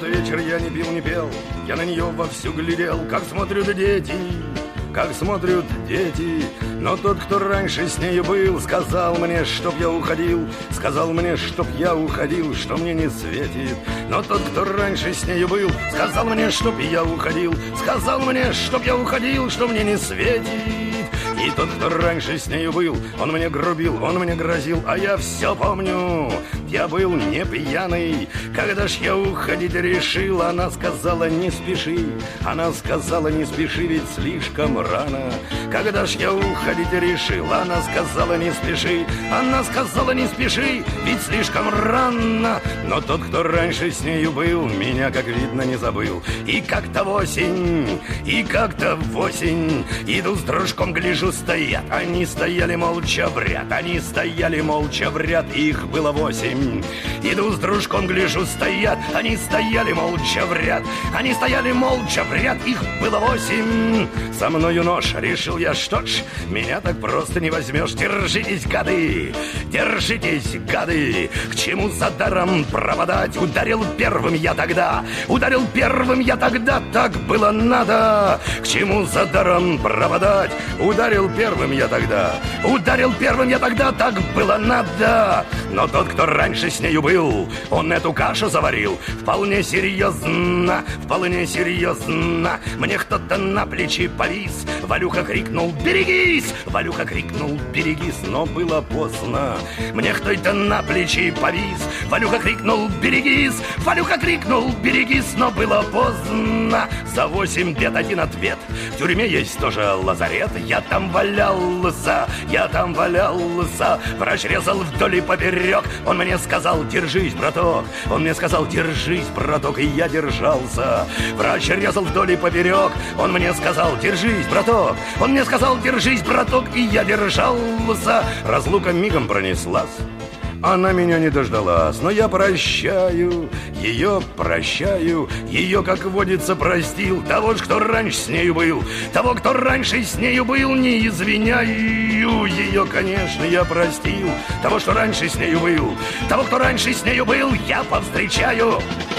тот вечер я не пил, не пел, я на нее вовсю глядел, как смотрят дети, как смотрят дети. Но тот, кто раньше с нею был, сказал мне, чтоб я уходил, сказал мне, чтоб я уходил, что мне не светит. Но тот, кто раньше с нею был, сказал мне, чтоб я уходил, сказал мне, чтоб я уходил, что мне не светит. И тот, кто раньше с нею был, он мне грубил, он мне грозил, а я все помню. Я был не пьяный, когда ж я уходить решил. Она сказала, не спеши, она сказала, не спеши, ведь слишком рано. Когда ж я уходить решил, она сказала, не спеши, она сказала, не спеши, ведь слишком рано. Но тот, кто раньше с нею был, меня, как видно, не забыл. И как-то в осень, иду с дружком, гляжу, стоят. Они стояли молча в ряд, они стояли молча в ряд, их было 8. Иду с дружком, гляжу, стоят. Они стояли молча в ряд, они стояли молча в ряд, их было 8. Со мною нож, решил я, что ж, меня так просто не возьмешь. Держитесь, гады, к чему за даром пропадать? Ударил первым я тогда, так было надо. К чему за даром пропадать? Ударил первым я тогда, так было надо. Но тот, кто раньше с нею был, он эту кашу заварил вполне серьезно. Мне кто-то на плечи повис, Валюха крикнул, берегись! Но было поздно. Мне кто-то на плечи повис, Валюха крикнул, берегись! Но было поздно. За 8 бед один ответ. В тюрьме есть тоже лазарет. Я там валялся. Врач резал вдоль и поперек. Он мне сказал, держись, браток. И я держался. Врач резал вдоль и поперек. Он мне сказал, держись, браток. И я держался. Разлука мигом пронеслась. Она меня не дождалась, но я прощаю, ее, как водится, простил. Того, кто раньше с нею был, не извиняю. Ее, конечно, я простил. Того, кто раньше с нею был, я повстречаю.